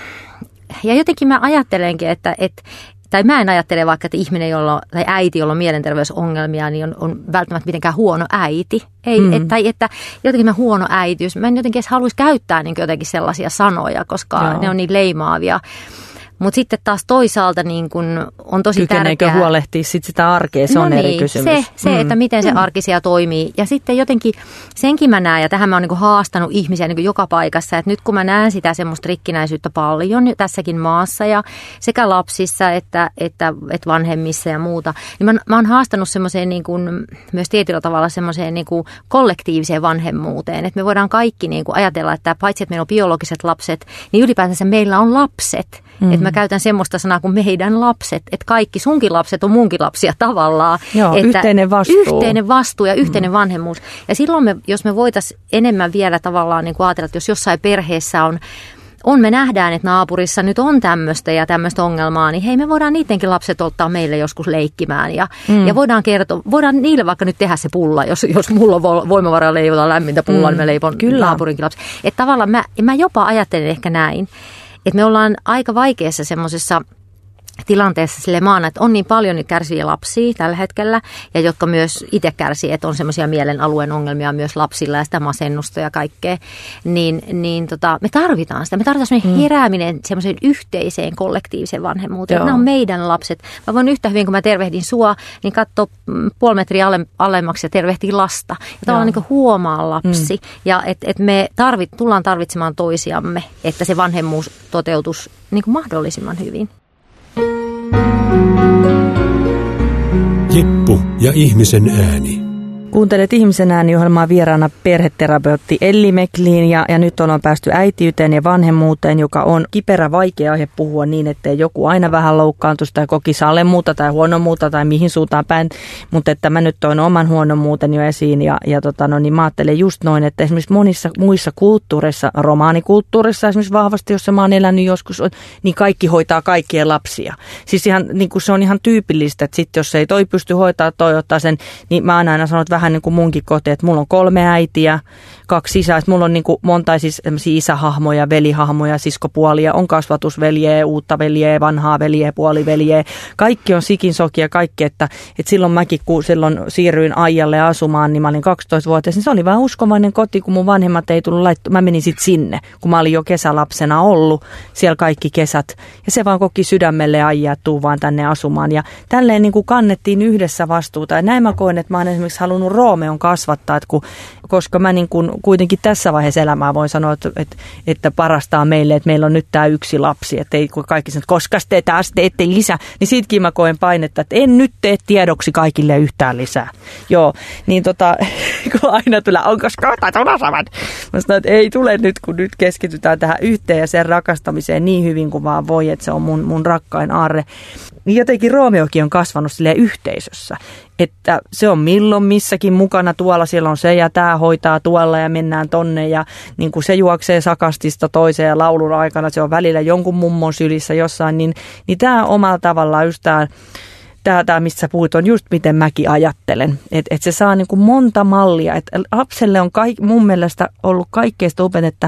ja jotenkin mä ajattelenkin, tai mä en ajattele vaikka, että ihminen, tai äiti, jolla on mielenterveysongelmia, niin on välttämättä mitenkään huono äiti. Ei, tai että jotenkin mä huono äitiys. Mä en jotenkin edes haluaisi käyttää niin jotenkin sellaisia sanoja, koska ne on niin leimaavia. Mutta sitten taas toisaalta niin kun on tosi tärkeää. Kykeneekö huolehtia sitten sitä arkea, se on eri kysymys. Se että miten se arki siellä toimii. Ja sitten jotenkin senkin mä näen, ja tähän mä oon niin haastanut ihmisiä niin joka paikassa, että nyt kun mä näen sitä semmoista rikkinäisyyttä paljon tässäkin maassa ja sekä lapsissa että vanhemmissa ja muuta, niin mä oon haastanut semmoiseen niin kuin, myös tietyllä tavalla semmoiseen niin kuin kollektiiviseen vanhemmuuteen. Että me voidaan kaikki niin kuin ajatella, että paitsi että meillä on biologiset lapset, niin ylipäätänsä meillä on lapset. Että mä käytän semmoista sanaa kuin meidän lapset, että kaikki sunkin lapset on munkin lapsia tavallaan. Joo, että yhteinen vastuu. Yhteinen vastuu ja yhteinen vanhemmuus. Ja silloin jos me voitaisiin enemmän vielä tavallaan niin kuin ajatella, että jos jossain perheessä me nähdään, että naapurissa nyt on tämmöistä ja tämmöistä ongelmaa, niin hei, me voidaan niidenkin lapset ottaa meille joskus leikkimään. Ja voidaan niille vaikka nyt tehdä se pulla, jos mulla on voimavaraa leivota lämmintä pullaa, niin mä leivon naapurinkin lapsi. Että tavallaan mä jopa ajattelen ehkä näin, että me ollaan aika vaikeassa semmoisessa tilanteessa sille maana, että on niin paljon niitä kärsiviä lapsia tällä hetkellä, ja jotka myös itse kärsii, että on semmoisia mielen alueen ongelmia myös lapsilla ja sitä masennusta ja kaikkea, niin me tarvitaan sitä. Me tarvitaan semmoinen herääminen semmoiseen yhteiseen kollektiiviseen vanhemmuuteen. Nämä on meidän lapset. Mä voin yhtä hyvin, kun mä tervehdin sua, niin katso puoli metriä alemmaksi ja tervehtii lasta. Ja tavallaan niin huomaa lapsi. Ja että me tullaan tarvitsemaan toisiamme, että se vanhemmuus toteutus niin mahdollisimman hyvin. Jeppu ja ihmisen ääni. Kuuntelet Ihmisen ääni-ohjelmaa, vieraana perheterapeutti Elli Meklin ja nyt ollaan päästy äitiyteen ja vanhemmuuteen, joka on kiperä vaikea aihe puhua niin, ettei joku aina vähän loukkaantuisi tai kokisi alemmuutta tai huonommuutta tai mihin suuntaan päin, mutta että mä nyt toin oman huonommuuten jo esiin ja niin mä ajattelen just noin, että esimerkiksi monissa muissa kulttuureissa, romaanikulttuurissa esimerkiksi vahvasti, jossa mä oon elänyt joskus, niin kaikki hoitaa kaikkien lapsia. Siis ihan, niin kuin se on ihan tyypillistä, että sitten jos ei toi pysty hoitaa, toi ottaa sen, niin mä aina sanon, vähän niin kuin munkin koti, että mulla on 3 äitiä, 2 isää, mulla on niin kuin monta siis isähahmoja, velihahmoja, siskopuolia, on kasvatusveljeä, uutta veljeä, vanhaa veljeä, puoliveljeä. Kaikki on sikinsokia, kaikki, että silloin mäkin, kun silloin siirryin Aijalle asumaan, niin mä olin 12-vuotias, niin se oli vähän uskovainen koti, kun mun vanhemmat ei tullut mä menin sitten sinne, kun mä olin jo kesälapsena ollut siellä kaikki kesät. Ja se vaan koki sydämelle Aija, että tuu vaan tänne asumaan. Ja tälleen niin kuin kannettiin yhdessä vastuuta. Ja näin mä koen, että mä oon esimerkiksi halunnut Roomeon kasvattaa, että koska mä niin kuin kuitenkin tässä vaiheessa elämää voin sanoa, että parastaa meille, että meillä on nyt tämä yksi lapsi, että ei kaikki sanoo, että koska teette lisää, niin siitäkin mä koen painetta, että en nyt tee tiedoksi kaikille yhtään lisää. Joo, niin kun aina tulee, onko tulosavat? Mä sanon, että ei tule nyt, kun nyt keskitytään tähän yhteen ja sen rakastamiseen niin hyvin kuin vaan voi, että se on mun rakkain aarre. Niin jotenkin Roomeokin on kasvanut silleen yhteisössä, että se on milloin missäkin mukana tuolla, siellä on se ja tämä hoitaa tuolla ja mennään tonne ja niin kuin se juoksee sakastista toiseen ja laulun aikana, se on välillä jonkun mummon sylissä jossain, niin tämä omalla tavallaan just tämä, mistä sä puhuit, on just miten mäkin ajattelen, että se saa niin kuin monta mallia, että lapselle on mun mielestä ollut kaikkeista opet, että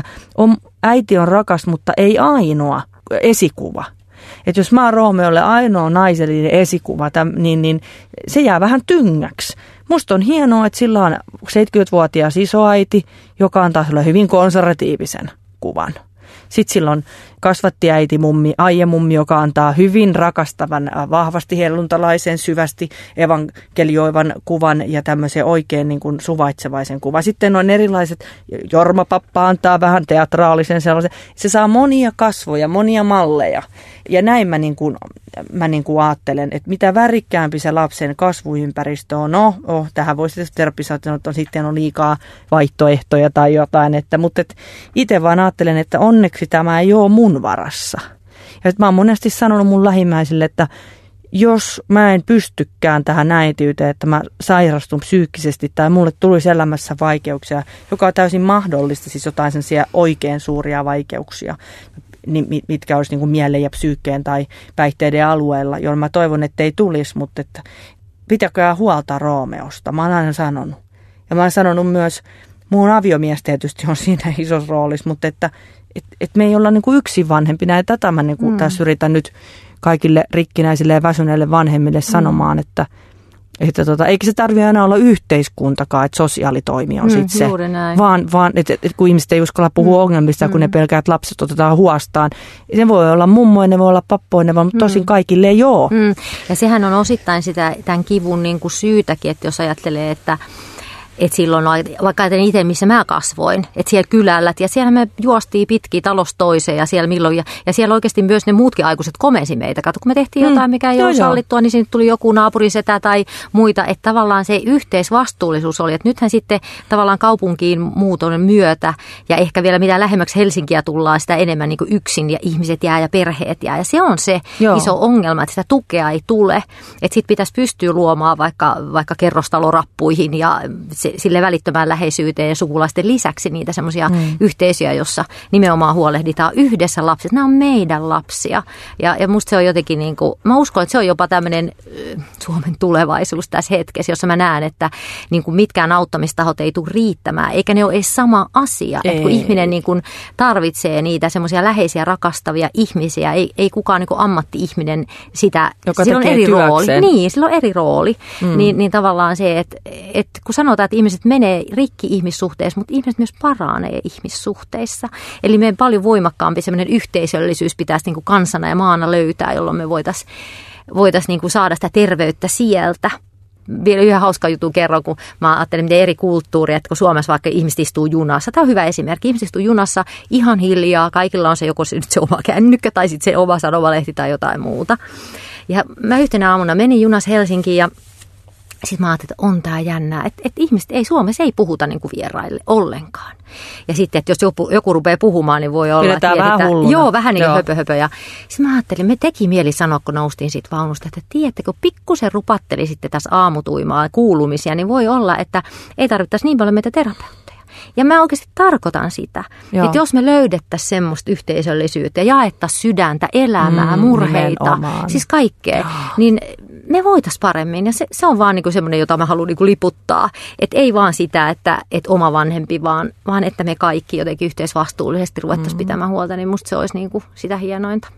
äiti on rakas, mutta ei ainoa esikuva. Että jos mä oon Roomeolle ainoa naisellinen esikuva, niin se jää vähän tyngäksi. Musta on hienoa, että sillä on 70-vuotias isoäiti, joka antaa sulle hyvin konservatiivisen kuvan. Sitten sillä on kasvattiäiti Aija-mummi, joka antaa hyvin rakastavan, vahvasti helluntalaisen, syvästi evankelioivan kuvan ja tämmöisen oikein niin kuin suvaitsevaisen kuvan. Sitten on erilaiset, Jorma-pappa antaa vähän teatraalisen sellaisen. Se saa monia kasvoja, monia malleja. Ja näin mä niin kuin ajattelen, että mitä värikkäämpi se lapsen kasvuympäristö on, tähän voisi terapissa sanoa, että sitten on liikaa vaihtoehtoja tai jotain, mutta itse vaan ajattelen, että onneksi tämä ei ole mun varassa. Ja mä oon monesti sanonut mun lähimmäisille, että jos mä en pystykään tähän äitiyteen, että mä sairastun psyykkisesti tai mulle tulisi elämässä vaikeuksia, joka on täysin mahdollista, siis jotain sellaisia oikein suuria vaikeuksia, mitkä olisi niin kuin mielen ja psyykkeen tai päihteiden alueella, jolloin mä toivon, että ei tulisi, mutta että pitäkää huolta Roomeosta. Mä oon aina sanonut. Ja mä oon sanonut myös, mun aviomies tietysti on siinä isossa roolissa, mutta että me ei olla niin kuin yksin vanhempina. Ja tätä mä niin kuin tässä yritän nyt kaikille rikkinäisille ja väsyneille vanhemmille sanomaan, että eikä se tarvitse aina olla yhteiskuntakaan, että sosiaalitoimi on sitten se. Vaan että kun ihmiset ei uskalla puhua ongelmista, kun ne pelkää, että lapset otetaan huostaan. Se voi olla mummoinen, ne voi olla pappoinen, mutta tosin kaikille ei ole. Ja sehän on osittain sitä tämän kivun niin kuin syytäkin, että jos ajattelee, että silloin, vaikka itse missä mä kasvoin, että siellä kylällä, ja siellä me juostiin pitkin talosta toiseen ja siellä milloin, ja siellä oikeasti myös ne muutkin aikuiset komensi meitä. Kato, kun me tehtiin jotain, mikä ei ole sallittua, niin sinne tuli joku naapurisetä tai muita, että tavallaan se yhteisvastuullisuus oli, että nythän sitten tavallaan kaupunkiin muuton myötä, ja ehkä vielä mitä lähemmäksi Helsinkiä tullaan, sitä enemmän niin kuin yksin, ja ihmiset jää ja perheet jää, ja se on se iso ongelma, että sitä tukea ei tule, että sitten pitäisi pystyä luomaan vaikka kerrostalorappuihin, ja sille välittömään läheisyyteen ja sukulaisten lisäksi niitä semmoisia yhteisöjä, jossa nimenomaan huolehditaan yhdessä lapset. Nämä on meidän lapsia. Ja musta se on jotenkin niin kuin, mä uskon, että se on jopa tämmöinen Suomen tulevaisuus tässä hetkessä, jossa mä näen, että niin kuin mitkään auttamistahot ei tule riittämään, eikä ne ole edes sama asia. Että kun ihminen niin kuin tarvitsee niitä semmoisia läheisiä, rakastavia ihmisiä, ei kukaan niin kuin ammatti-ihminen sitä, sillä on eri rooli. Niin, sillä on eri rooli. Niin tavallaan se, että kun sanotaan, että ihmiset menee rikki ihmissuhteissa, mutta ihmiset myös paranee ihmissuhteissa. Eli meidän paljon voimakkaampi semmoinen yhteisöllisyys pitäisi niin kuin kansana ja maana löytää, jolloin me voitaisiin niin kuin saada sitä terveyttä sieltä. Vielä yhden hauska jutun kerron, kun mä ajattelen, miten eri kulttuuria, että kun Suomessa vaikka ihmiset istuu junassa. Tämä on hyvä esimerkki. Ihmiset istuu junassa ihan hiljaa. Kaikilla on se joko se oma kännykkä tai sitten se oma sanomalehti tai jotain muuta. Ja mä yhtenä aamuna menin junassa Helsinkiin ja Sitten mä ajattelin, että on tää jännää, että ihmiset Suomessa ei puhuta niin kuin vieraille ollenkaan. Ja sitten, että jos joku rupeaa puhumaan, niin voi olla, pidetään vähän hulluna. Joo, vähän niin kuin höpö. Ja sitten mä ajattelin, me teki mieli sanoa, kun noustiin siitä vaunusta, että tiedättekö, pikkusen rupatteli sitten tässä aamutuimaa kuulumisia, niin voi olla, että ei tarvittaisi niin paljon meitä terapeutteja. Ja mä oikeasti tarkoitan sitä, että jos me löydettäisiin semmoista yhteisöllisyyttä ja jaettaisiin sydäntä, elämää, murheita, nimenomaan. Siis kaikkea, niin me voitaisiin paremmin. Ja se on vaan niinku semmoinen, jota mä haluan niinku liputtaa. Että ei vaan sitä, että oma vanhempi, vaan että me kaikki jotenkin yhteisvastuullisesti ruvettaisiin pitämään huolta, niin musta se olisi niinku sitä hienointa.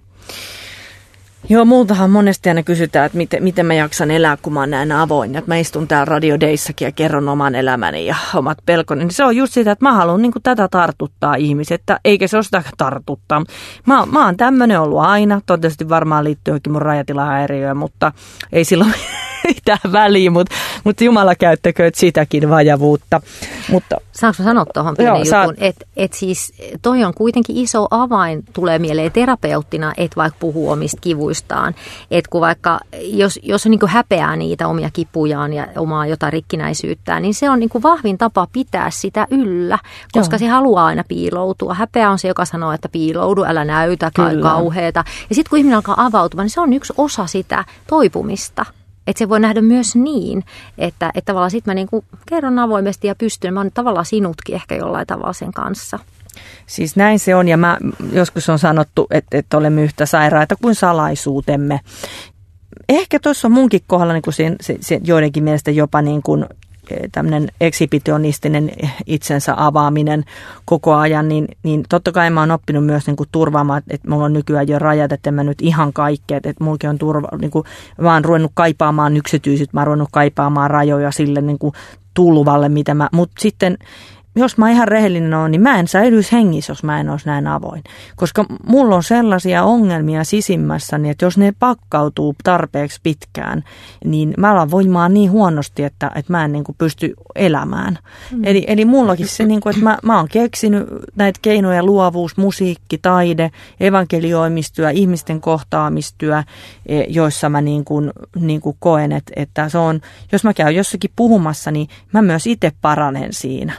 Joo, multahan monesti aina kysytään, että miten mä jaksan elää, kun mä oon näin avoin. Että mä istun täällä Radio Dayssakin ja kerron oman elämäni ja omat pelkoni. Niin se on just sitä, että mä haluan niin kuin tätä tartuttaa ihmiset, eikä se ole sitä tartuttaa. Mä oon tämmöinen ollut aina. Todennäköisesti varmaan liittyy johonkin mun rajatilahäiriöön, mutta ei silloin mitään väliä. Mutta Jumala käyttäkööt sitäkin vajavuutta. Mutta saanko mä sanoa tuohon pienen jutun? Että siis toi on kuitenkin iso avain, tulee mieleen terapeuttina, että vaikka puhuu omista kivuistaan. Että kun vaikka, jos on niin kuin häpeää niitä omia kipujaan ja omaa jotain rikkinäisyyttään, niin se on niin kuin vahvin tapa pitää sitä yllä, koska se haluaa aina piiloutua. Häpeä on se, joka sanoo, että piiloudu, älä näytä, kauheeta. Ja sitten kun ihminen alkaa avautua, niin se on yksi osa sitä toipumista. Että se voi nähdä myös niin, että tavallaan sitten mä niinku kerron avoimesti ja pystyn. Mä oon tavallaan sinutkin ehkä jollain tavalla sen kanssa. Siis näin se on, ja joskus on sanottu, että olemme yhtä sairaita kuin salaisuutemme. Ehkä tuossa on munkin kohdalla niin kuin se joidenkin mielestä jopa niin kuin tämmöinen ekshibitionistinen itsensä avaaminen koko ajan, niin totta kai mä oon oppinut myös niin kuin turvaamaan, että mulla on nykyään jo rajat, että en mä nyt ihan kaikkea, että mullakin on niin kuin, mä oon ruvennut kaipaamaan yksityisyyttä, mä oon ruvennut kaipaamaan rajoja sille niin kuin tulvalle, mutta sitten jos mä ihan rehellinen olen, niin mä en säilyisi hengissä, jos mä en olisi näin avoin. Koska mulla on sellaisia ongelmia sisimmässäni, että jos ne pakkautuu tarpeeksi pitkään, niin mä alan voimaan niin huonosti, että mä en niin kuin pysty elämään. Eli mullakin se, niin kuin, että mä oon keksinyt näitä keinoja, luovuus, musiikki, taide, evankelioimistyö, ihmisten kohtaamistyö, joissa mä niin kuin koen, että se on, jos mä käyn jossakin puhumassa, niin mä myös itse paranen siinä.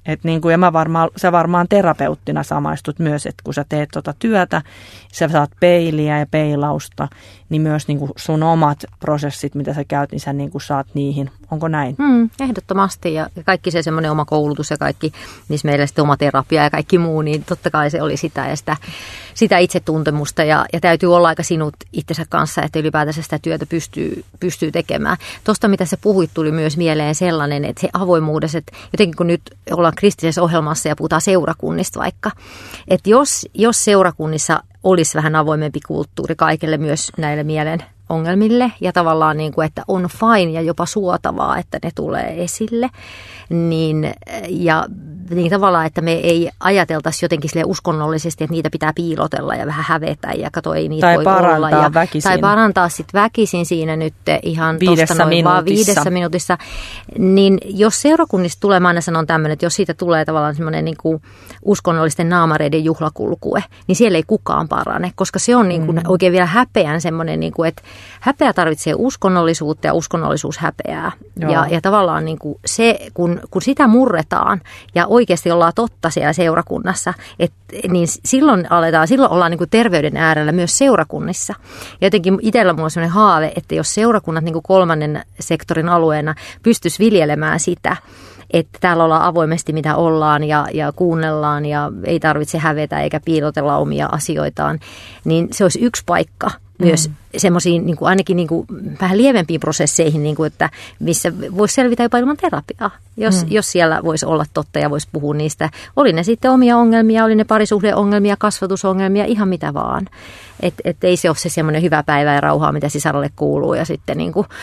Ja sä varmaan terapeuttina samaistut myös, että kun sä teet työtä, sä saat peiliä ja peilausta, niin myös niin kuin sun omat prosessit, mitä sä käyt, niin sä niin kuin saat niihin. Onko näin? Ehdottomasti, ja kaikki se semmoinen oma koulutus ja kaikki, niissä meillä sitten oma terapia ja kaikki muu, niin totta kai se oli sitä ja sitä itsetuntemusta ja täytyy olla aika sinut itsensä kanssa, että ylipäätänsä sitä työtä pystyy tekemään. Tuosta, mitä sä puhuit, tuli myös mieleen sellainen, että se avoimuudessa, että jotenkin kun nyt ollaan kristillisessä ohjelmassa ja puhutaan seurakunnista vaikka, että jos seurakunnissa olisi vähän avoimempi kulttuuri kaikille myös näille mielen ongelmille ja tavallaan niin kuin, että on fine ja jopa suotavaa, että ne tulee esille, niin tavallaan, että me ei ajateltaisi jotenkin sille uskonnollisesti, että niitä pitää piilotella ja vähän hävetä ja kato, ei niitä tai voi olla. Tai parantaa sitten väkisin siinä nyt ihan tuosta noin vaan 5 minuutissa. Niin jos seurakunnista tulee, mä aina sanon tämmöinen, että jos siitä tulee tavallaan semmoinen niin kuin uskonnollisten naamareiden juhlakulkue, niin siellä ei kukaan parane, koska se on niin kuin oikein vielä häpeän semmoinen, niin kuin, että häpeä tarvitsee uskonnollisuutta ja uskonnollisuus häpeää. Ja tavallaan niin kuin se, kun sitä murretaan ja oikeasti ollaan totta siellä seurakunnassa, niin silloin ollaan niin kuin terveyden äärellä myös seurakunnissa. Ja jotenkin itsellä mulla on sellainen haave, että jos seurakunnat niin kuin kolmannen sektorin alueena pystyisi viljelemään sitä, että täällä ollaan avoimesti mitä ollaan ja kuunnellaan ja ei tarvitse hävetä eikä piilotella omia asioitaan, niin se olisi yksi paikka myös semmoisiin niin kuin ainakin niin kuin vähän lievempiin prosesseihin, niin kuin, että missä voisi selvitä jopa ilman terapiaa, jos siellä voisi olla totta ja voisi puhua niistä. Oli ne sitten omia ongelmia, oli ne parisuhdeongelmia, kasvatusongelmia, ihan mitä vaan. Että ei se ole se semmoinen hyvä päivä ja rauhaa, mitä sisarolle kuuluu ja sitten niin kuin,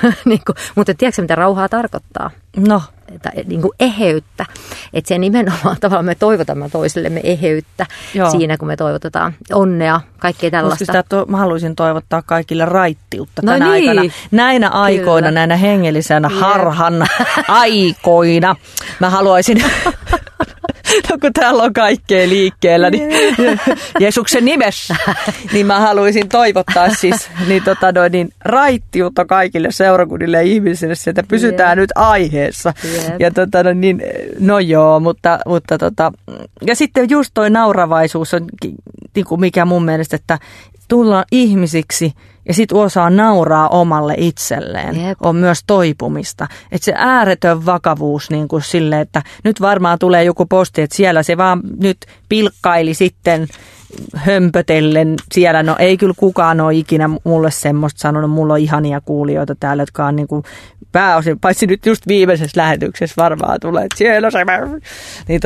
mutta tiedätkö mitä rauhaa tarkoittaa? No. Niin kuin eheyttä. Että se nimenomaan tavallaan me toivotamme toisillemme eheyttä siinä, kun me toivotetaan onnea, kaikkea tällaista. Mä haluaisin toivottaa kaikille raittiutta tänä aikana. Näinä aikoina, näinä hengellisenä harhan aikoina. Mä haluaisin... No kun täällä on kaikkea liikkeellä, niin Jeesuksen nimessä, niin mä haluaisin toivottaa siis niin raittiutta kaikille seurakunnille ja ihmisille, että pysytään nyt aiheessa. Ja no joo, mutta ja sitten just toi nauravaisuus on niin kuin mikä mun mielestä, että tullaan ihmisiksi ja sitten osaa nauraa omalle itselleen. On myös toipumista. Että se ääretön vakavuus niin kuin sille, että nyt varmaan tulee joku posti, että siellä se vaan nyt pilkkaili sitten hömpötellen siellä. No ei kyllä kukaan ole ikinä mulle semmoista sanonut. Mulla on ihania kuulijoita täällä, jotka on niin kuin pääosin, paitsi nyt just viimeisessä lähetyksessä varmaan tulee, että siellä se. Niin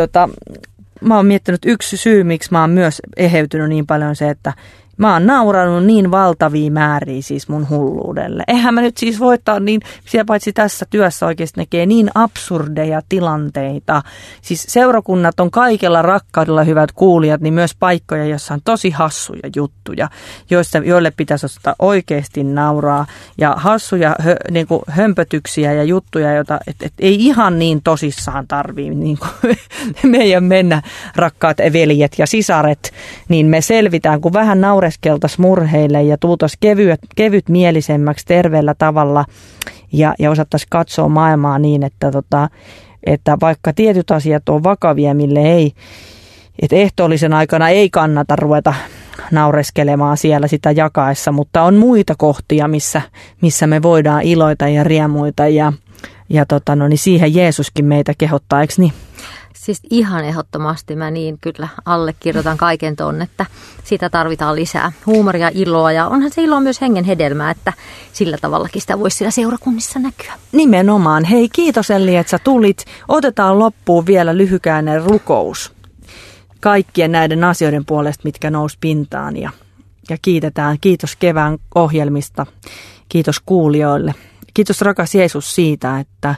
mä oon miettinyt yksi syy, miksi mä oon myös eheytynyt niin paljon se, että mä oon nauranut niin valtavia määriä siis mun hulluudelle. Eihän mä nyt siis voittaa niin, siellä paitsi tässä työssä oikeasti näkee niin absurdeja tilanteita. Siis seurakunnat on kaikella rakkaudella, hyvät kuulijat, niin myös paikkoja, joissa on tosi hassuja juttuja, joille pitäisi osata oikeasti nauraa. Ja hassuja niin kuin hömpötyksiä ja juttuja, joita et ei ihan niin tosissaan tarvii niin kuin meidän mennä, rakkaat veljet ja sisaret, niin me selvitään, kun vähän naureskeltaisiin murheille ja tultaisiin kevyt mielisemmäksi terveellä tavalla ja osattaisiin katsoa maailmaa niin, että vaikka tietyt asiat on vakavia, mille ei, että ehtoollisen aikana ei kannata ruveta naureskelemaan siellä sitä jakaessa, mutta on muita kohtia, missä me voidaan iloita ja riemuita ja niin siihen Jeesuskin meitä kehottaa, eikö niin? Siis ihan ehdottomasti mä niin kyllä allekirjoitan kaiken ton, että sitä tarvitaan lisää huumoria, iloa ja onhan se ilo myös hengen hedelmää, että sillä tavallakin sitä voisi siellä seurakunnissa näkyä. Nimenomaan. Hei, kiitos Elli, että sä tulit. Otetaan loppuun vielä lyhykäinen rukous kaikkien näiden asioiden puolesta, mitkä nousi pintaan ja kiitetään. Kiitos kevään ohjelmista. Kiitos kuulijoille. Kiitos rakas Jeesus siitä,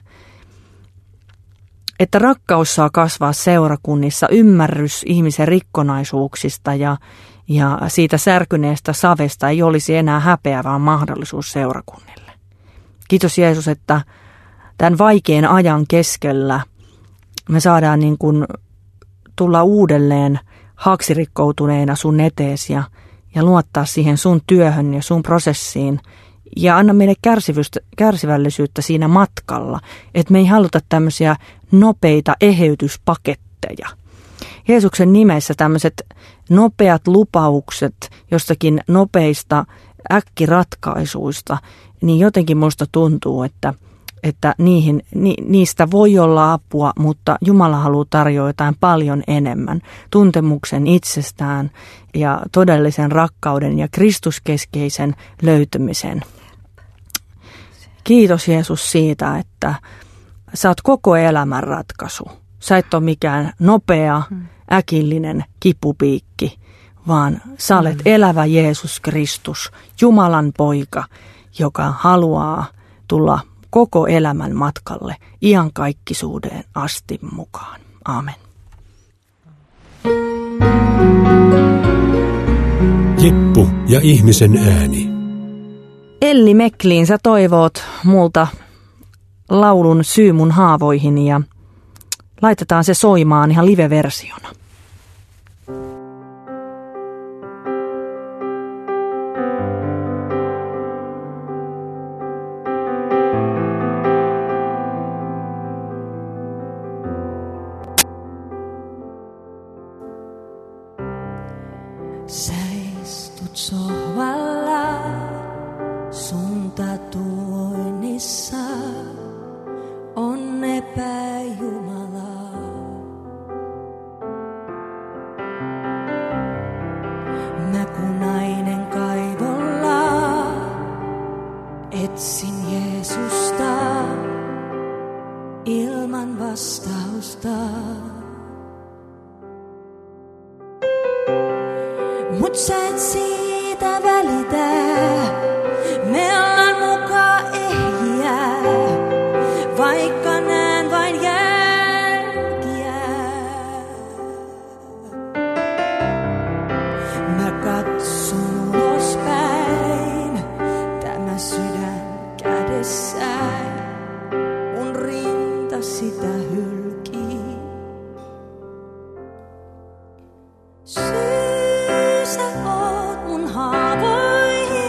että rakkaus saa kasvaa seurakunnissa, ymmärrys ihmisen rikkonaisuuksista ja siitä särkyneestä savesta ei olisi enää häpeä, vaan mahdollisuus seurakunnille. Kiitos Jeesus, että tämän vaikean ajan keskellä me saadaan niin kuin tulla uudelleen haaksirikkoutuneena sun eteesi ja luottaa siihen sun työhön ja sun prosessiin. Ja anna meille kärsivällisyyttä siinä matkalla, että me ei haluta tämmöisiä nopeita eheytyspaketteja. Jeesuksen nimessä tämmöiset nopeat lupaukset jostakin nopeista äkkiratkaisuista, niin jotenkin musta tuntuu, että niistä voi olla apua, mutta Jumala haluaa tarjoa jotain paljon enemmän. Tuntemuksen itsestään ja todellisen rakkauden ja kristuskeskeisen löytymisen. Kiitos Jeesus siitä, että sä oot koko elämän ratkaisu. Sä et ole mikään nopea, äkillinen kipupiikki, vaan sä olet elävä Jeesus Kristus, Jumalan poika, joka haluaa tulla koko elämän matkalle iankaikkisuuteen asti mukaan. Aamen. Jeppu ja ihmisen ääni. Elli Mekliin, sä toivoot multa laulun Syy mun haavoihin ja laitetaan se soimaan ihan live-versiona. Sä istut sohvalla sun tatuoinnissa on epäjumala. Mä kun nainen kaivolla etsin Jeesusta ilman vastausta. Mut sä et siitä välitä, me ollaan muka ehjiä, vaikka näen vain jälkiä. Mä katson ulospäin, tämä sydän kädessäin, mun rinta sitä hylkii. Syy sä oot mun haavoihin.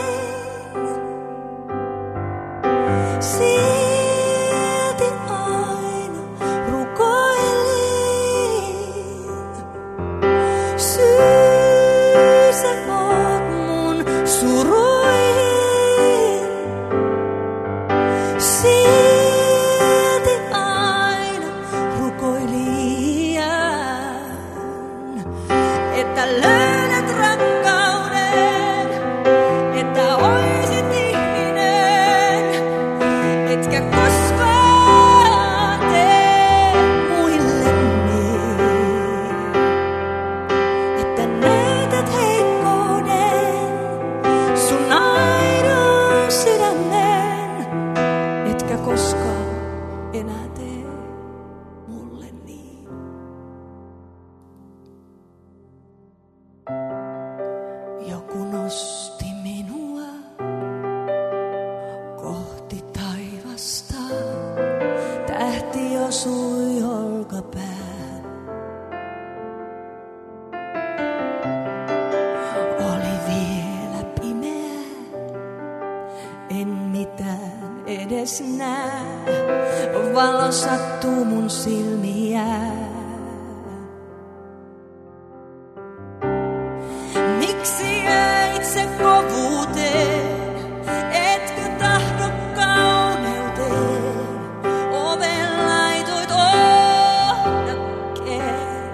Silti aina rukoilin. Syy sä oot mun suruihin. Silti aina rukoilin, että löydät rakkauden, että oisit ihminen, etkä koskaan tee muille niin. Että näytät heikkouden sun aidon sydämen, etkä koskaan enää tee mulle niin. Joku nosti minua kohti taivasta. Tähti osui olkapäähän. Oli vielä pimeä, en mitään edes näe. Valo sattuu mun silmiään. Miksi jäit se kovuuteen, etkö tahdo kauneuteen? Oven laitoit ohdakkeen.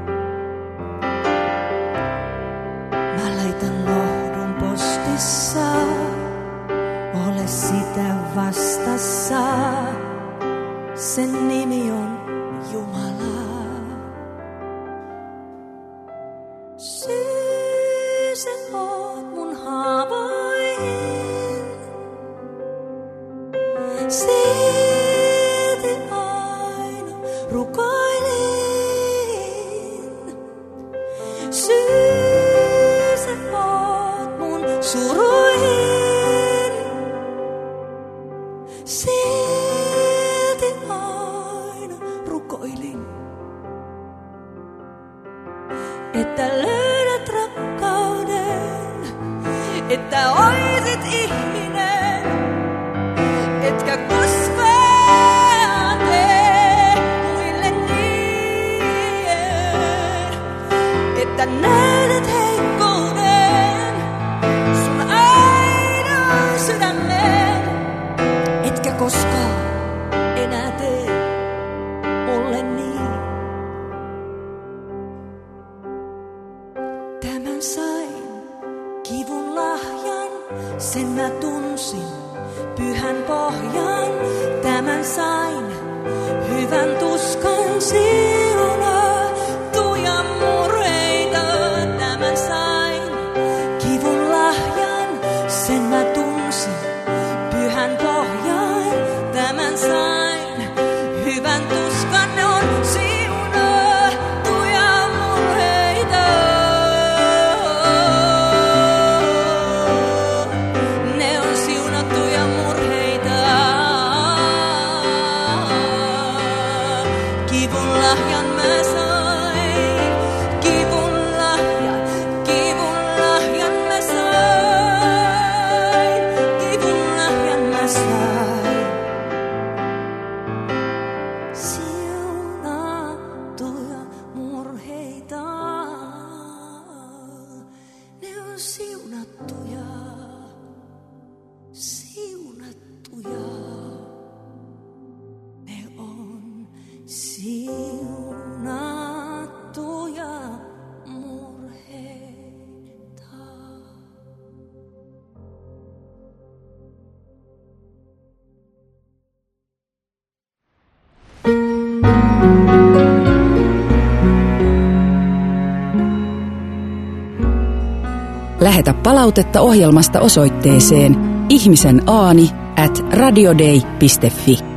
Mä laitan lohdun postissa, ole sitä vastassa. Sen nimi on Jumala. Syy sä oot mun haavoihin. Silti aina rukoilin. Syy sä oot mun suruihin. Silti aina rukoilin, että löydät rakkauden, että oisit ihminen, etkä koskaan tee muille niin. Että näytät heikkouden sun aidon sydämen, etkä koskaan enää tee mulle niin. Tämän sain, kivun lahjan, sen mä tunsin, pyhän pohjan. Tämän sain, hyvän tuskan siunattuja murheita. Tämän sain, kivun lahjan, sen mä tunsin, pyhän pohjan. Tämän sain, hyvän tuskan, ne on siunattuja murheita. Ne on siunattuja murheita. Kivun lahjan mä sain, kivun lahjan mä sain, kivun lahjan mä sain. Siunattuja murheita, ne on siunattuja, siunattuja. Ne on siunattuja murheita. Lähetä palautetta ohjelmasta osoitteeseen ihmisenaani@radiodei.fi.